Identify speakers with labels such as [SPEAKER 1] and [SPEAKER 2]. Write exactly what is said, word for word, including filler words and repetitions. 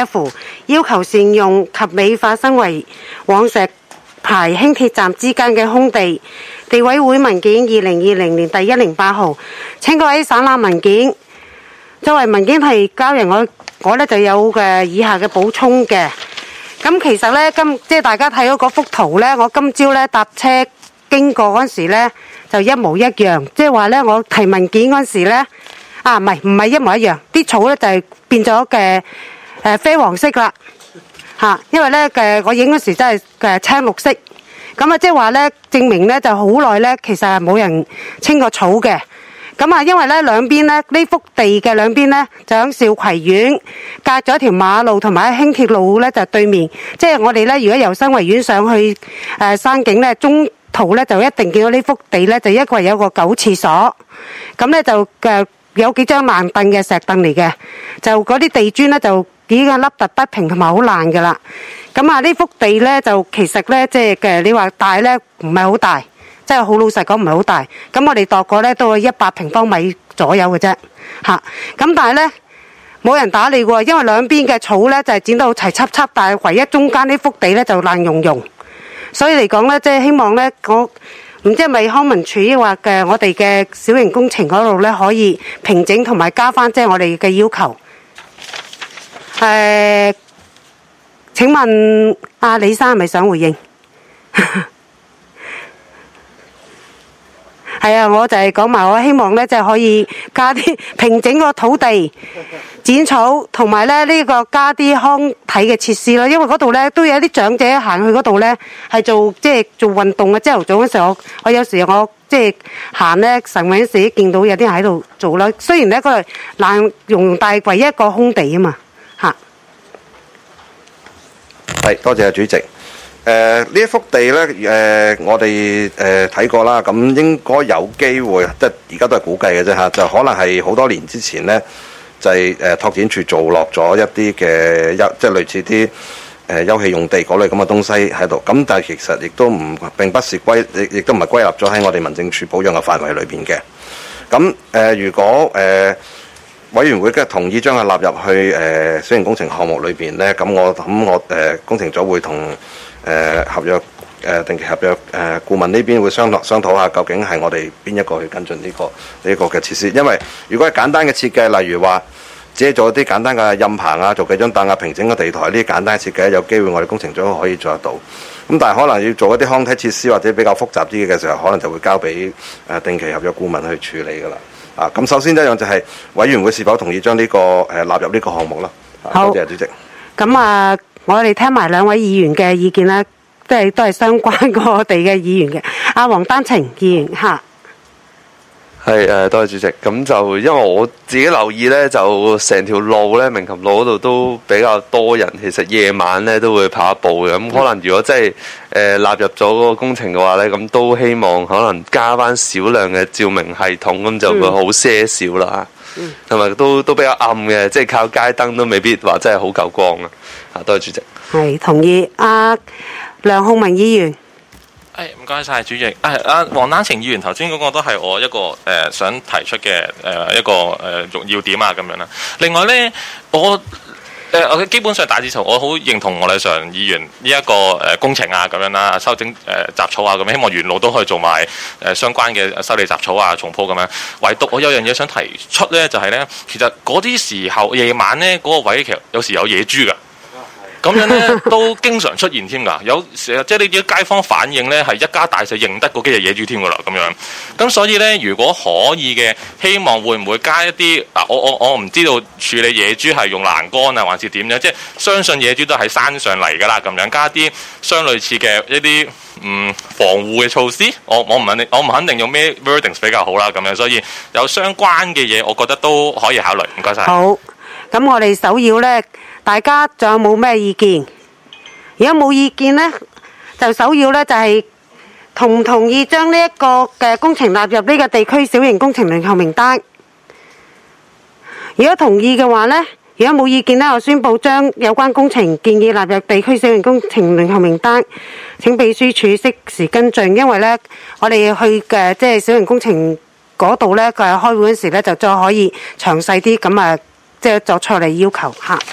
[SPEAKER 1] F 要求善用及美化身為往石排輕鐵站之間嘅空地。地委會文件二零二零年第一零八號，請各位省覽文件。作為文件提交人，我我咧就有嘅以下嘅補充嘅。咁其實咧，今即係大家睇到嗰幅圖咧，我今朝咧搭車經過嗰時咧，就一模一樣。即係話咧，我提文件嗰時咧，啊唔係唔係一模一樣，啲草咧就係變咗嘅誒啡黃色啦嚇。因為咧嘅我影嗰時真係嘅青綠色。咁啊，即係話咧，證明咧就好耐咧，其實係冇人清過草嘅。咁啊，因為咧兩邊咧呢幅地嘅兩邊咧就響兆葵苑隔咗一條馬路，同埋喺輕鐵路咧就對面。即係我哋咧，如果由新圍苑上去誒、呃、山景咧，中途咧就一定見到呢幅地咧，就一個係有個狗廁所。咁咧就嘅有幾張爛凳嘅石凳嚟嘅，就嗰啲地磚咧就已經凹凸不平同埋好爛噶啦。咁啊，呢幅地咧就其實咧即係嘅，你話大咧唔係好大。即係好老實講唔係好大，咁我哋度過咧都係一百平方米左右嘅啫，嚇。咁但係咧冇人打理喎，因為兩邊嘅草咧就係剪到齊輯輯，但係唯一中間呢幅地咧就爛溶溶。所以嚟講咧，即係希望咧，我唔知係咪康文署抑或嘅我哋嘅小型工程嗰度咧可以平整同埋加翻即係我哋嘅要求。誒，請問阿李生係咪想回應？係啊，我就係講埋，我希望咧就係可以加啲平整個土地、剪草，同埋咧呢個加啲康體嘅設施咯。因為嗰度咧都有啲長者行去嗰度咧係做即係做運動嘅。朝頭早嗰時候，我我有時我即係行咧晨運嗰時見到有啲人喺度做啦。雖然咧嗰度爛溶溶，但係唯一一個空地啊嘛嚇。
[SPEAKER 2] 係，多謝主席。誒、呃、呢一幅地呢，誒、呃、我哋誒睇過啦，咁應該有機會，即係而家都係估計嘅啫嚇，就可能係好多年之前呢，就係、是、誒、呃、拓展處做落咗一啲嘅休，即係類似啲誒、呃、休憩用地嗰類咁嘅東西喺度。咁但係其實亦都唔並不是歸，亦亦都唔係歸納咗喺我哋民政處保養嘅範圍裏邊嘅。咁誒、呃、如果誒、呃、委員會嘅同意將佢納入去誒、呃、小型工程項目裏邊呢，咁我咁我誒、呃、工程組會同誒、呃、合約誒、呃、定期合約誒、呃、顧問呢邊會商討商討下，究竟係我哋邊一個去跟進呢、這個呢、這個嘅設施？因為如果係簡單嘅設計，例如話只係做一啲簡單嘅蔭棚啊，做幾張凳啊，平整個地台呢啲簡單嘅設計，有機會我哋工程組可以做得到。咁但係可能要做一啲康體設施或者比較複雜啲嘅時候，可能就會交俾誒定期合約顧問去處理㗎啦。啊，咁首先一樣就係委員會是否同意將呢、這個誒、呃、納入呢個項目啦？
[SPEAKER 1] 好，
[SPEAKER 2] 多謝主席。
[SPEAKER 1] 咁啊。我哋聽埋兩位議員嘅意見啦，即係都係相關我哋嘅議員嘅。阿黃丹晴議員嚇，
[SPEAKER 3] 係誒，多謝主席。咁就因為我自己留意呢，就成條路呢，鳴琴路嗰度都比較多人。其實夜晚呢都會跑步嘅。咁可能如果真係誒納入咗嗰個工程嘅話呢，咁都希望可能加翻少量嘅照明系統，咁就會好些少啦。同、嗯、埋都都比較暗嘅，即係靠街燈都未必話真係好夠光啊！啊，多謝主席。係同意。阿梁浩文議員，
[SPEAKER 4] 誒唔該晒主席。誒阿黃丹晴議員頭先嗰個都係我一個誒、呃、想提出嘅誒、呃、一個誒重、呃、要點啊咁樣啦。另外咧，我誒我、呃、基本上大致上我好認同我哋常議員呢一個誒、呃、工程啊咁樣啦，修整誒、呃、雜草啊咁樣，希望沿路都可以做埋誒、呃、相關嘅修理雜草啊、重鋪咁樣。唯獨我有樣嘢想提出咧，就係、是、咧，其實嗰啲時候夜晚咧嗰、那個位其實有時有野豬㗎。咁樣咧都經常出現添㗎，有時即係呢啲街坊反映咧係一家大細認得嗰幾隻野豬添㗎啦，咁樣。咁所以咧，如果可以嘅，希望會唔會加一啲啊？我我我唔知道處理野豬係用欄杆啊，還是點樣？即係相信野豬都喺山上嚟㗎啦，咁樣加啲相類似嘅一啲嗯防護嘅措施。我我唔肯定，我唔肯定用咩 wordings 比較好啦，咁樣。所以有相關嘅嘢，我覺得都可以考慮。唔該晒。
[SPEAKER 1] 好，咁我哋首要咧。大家仲有冇咩意見？如果冇意見呢，就首要呢就係同唔同意將呢一個嘅工程納入呢個地區小型工程輪候名單。如果同意嘅話呢，如果冇意見呢，我宣布將有關工程建議納入地區小型工程輪候名單。請秘書處適時跟進，因為呢我哋去嘅即係小型工程嗰度呢，佢開會嗰時呢就再可以詳細啲咁啊，即係作出嚟要求嚇。